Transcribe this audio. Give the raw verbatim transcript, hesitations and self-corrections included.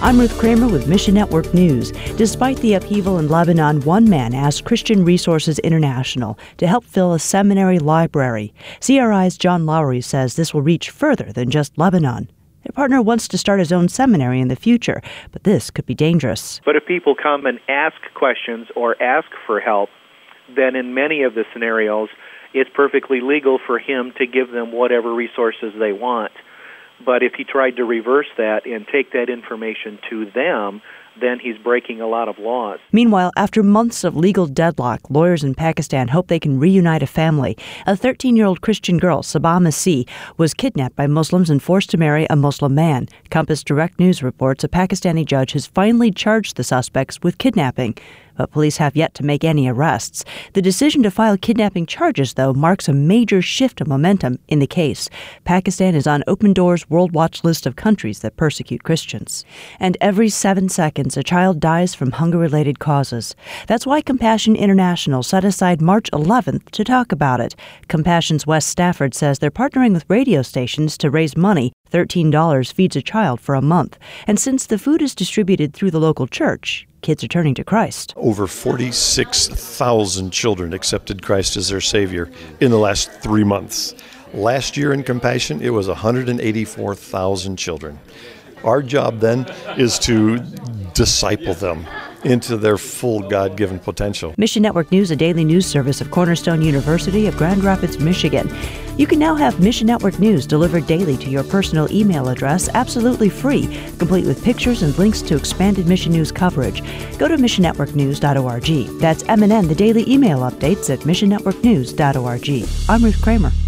I'm Ruth Kramer with Mission Network News. Despite the upheaval in Lebanon, one man asked Christian Resources International to help fill a seminary library. C R I's John Lowry says this will reach further than just Lebanon. Their partner wants to start his own seminary in the future, but this could be dangerous. But if people come and ask questions or ask for help, then in many of the scenarios, it's perfectly legal for him to give them whatever resources they want. But if he tried to reverse that and take that information to them, then he's breaking a lot of laws. Meanwhile, after months of legal deadlock, lawyers in Pakistan hope they can reunite a family. A thirteen-year-old Christian girl, Sabah Masih, was kidnapped by Muslims and forced to marry a Muslim man. Compass Direct News reports a Pakistani judge has finally charged the suspects with kidnapping, but police have yet to make any arrests. The decision to file kidnapping charges, though, marks a major shift of momentum in the case. Pakistan is on Open Doors' World Watch list of countries that persecute Christians. And every seven seconds, a child dies from hunger-related causes. That's why Compassion International set aside March eleventh to talk about it. Compassion's Wes Stafford says they're partnering with radio stations to raise money. thirteen dollars feeds a child for a month. And since the food is distributed through the local church, kids are turning to Christ. Over forty-six thousand children accepted Christ as their Savior in the last three months. Last year in Compassion, it was one hundred eighty-four thousand children. Our job then is to disciple them into their full God-given potential. Mission Network News, a daily news service of Cornerstone University of Grand Rapids, Michigan. You can now have Mission Network News delivered daily to your personal email address absolutely free, complete with pictures and links to expanded Mission News coverage. Go to mission network news dot org. That's M N N, the daily email updates at mission network news dot org. I'm Ruth Kramer.